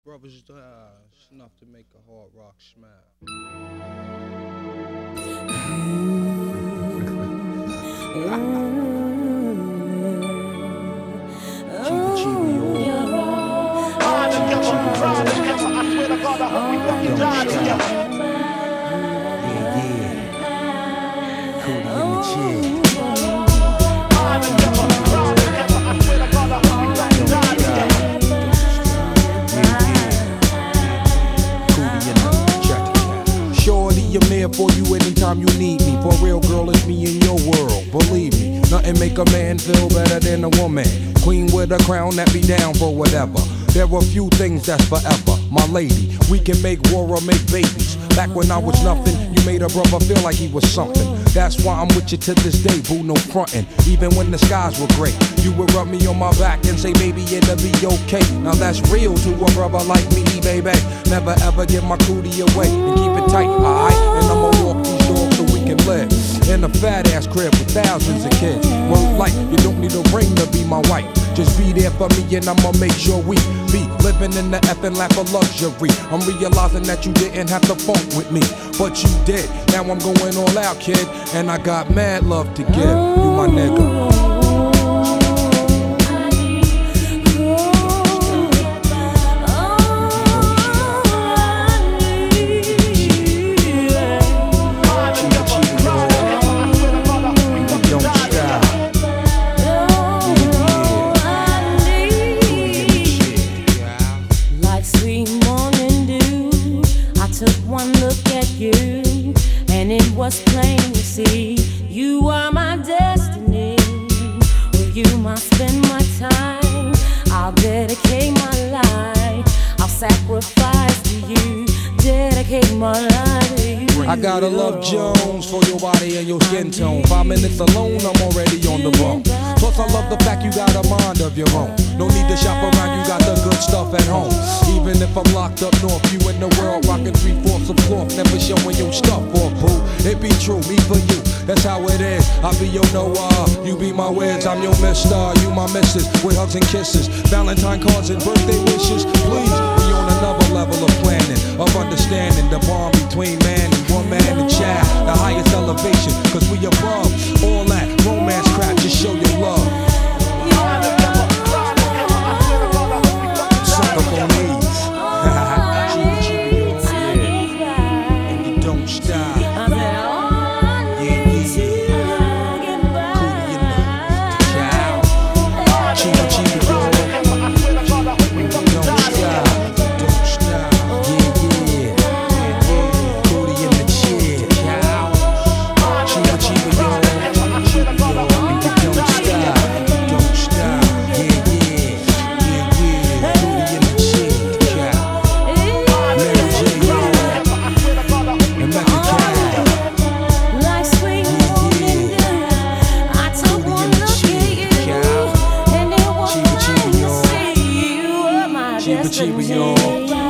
Brothers, it's enough to make a hard rock smile. Chiba Chiba, Shorty, I'm there for you anytime you need me. For real, girl, it's me in your world. Believe me, nothing make a man feel better than a woman. Queen with a crown that be down for whatever. There are few things that's forever. My lady, we can make war or make babies. Back when I was nothing, you made a brother feel like he was something. That's why I'm with you to this day, boo, no frontin'. Even when the skies were gray, you would rub me on my back and say, baby, it'll be okay. Now that's real to a brother like me, baby. Never ever give my cootie away and keep it tight, alright? And I'ma walk these dogs so we can live in a fat ass crib with thousands of kids. Word like, you don't need a ring to be my wife. Just be there for me and I'ma make sure we be living in the effing lap of luxury. I'm realizing that you didn't have to funk with me, but you did. Now I'm going all out, kid, and I got mad love to give. You my nigga. One look at you, and it was plain to see you are my destiny. With you, I spend my time. I'll dedicate my life. I'll sacrifice to you. Dedicate my life to you. I gotta love Jones for your body and your skin tone. 5 minutes alone, I'm already on the bone. Plus, I love the fact you got a mind of your own. No need to shop around, you got the good stuff at home. Even if I'm locked up north, you in the world rocking 3/4 of cloth, never showing your stuff off, boo. It be true, me for you, that's how it is. I be your Noah, you be my Wiz, I'm your Mister, you my Missus, with hugs and kisses, Valentine cards and birthday wishes. Please, we on another level of planning, of understanding the bond between man and woman and child, the highest elevation, cause we above all that romance crap, just show your love. Suck up on these. And you don't stop. Chiba Chiba, y'all.